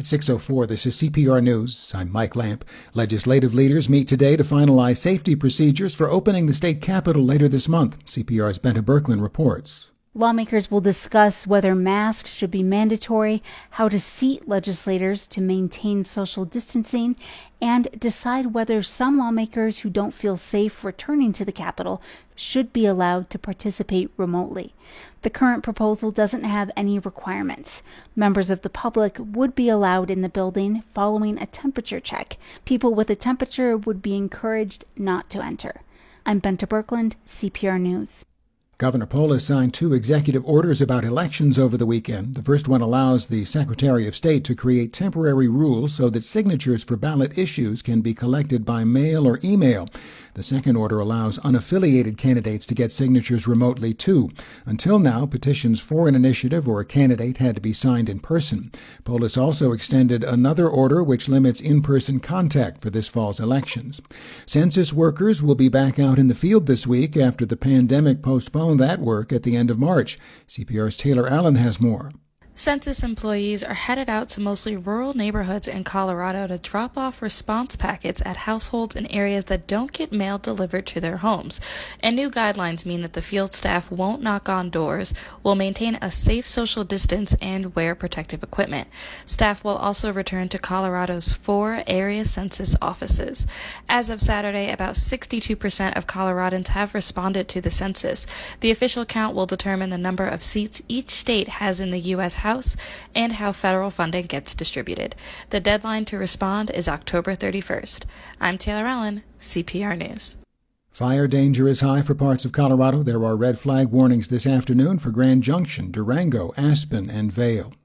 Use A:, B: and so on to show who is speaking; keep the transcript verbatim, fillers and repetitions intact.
A: It's six oh four. This is C P R News. I'm Mike Lamp. Legislative leaders meet today to finalize safety procedures for opening the state capitol later this month. C P R's Benta Berkland reports.
B: Lawmakers will discuss whether masks should be mandatory, how to seat legislators to maintain social distancing, and decide whether some lawmakers who don't feel safe returning to the Capitol should be allowed to participate remotely. The current proposal doesn't have any requirements. Members of the public would be allowed in the building following a temperature check. People with a temperature would be encouraged not to enter. I'm Benta Berkland, C P R News.
A: Governor Polis signed two executive orders about elections over the weekend. The first one allows the Secretary of State to create temporary rules so that signatures for ballot issues can be collected by mail or email. The second order allows unaffiliated candidates to get signatures remotely, too. Until now, petitions for an initiative or a candidate had to be signed in person. Polis also extended another order which limits in-person contact for this fall's elections. Census workers will be back out in the field this week after the pandemic postponed that work at the end of March. C P R's Taylor Allen has more.
C: Census employees are headed out to mostly rural neighborhoods in Colorado to drop off response packets at households in areas that don't get mail delivered to their homes. And new guidelines mean that the field staff won't knock on doors, will maintain a safe social distance, and wear protective equipment. Staff will also return to Colorado's four area census offices. As of Saturday, about sixty-two percent of Coloradans have responded to the census. The official count will determine the number of seats each state has in the U S House and how federal funding gets distributed. The deadline to respond is October thirty-first. I'm Taylor Allen, C P R News.
A: Fire danger is high for parts of Colorado. There are red flag warnings this afternoon for Grand Junction, Durango, Aspen, and Vail.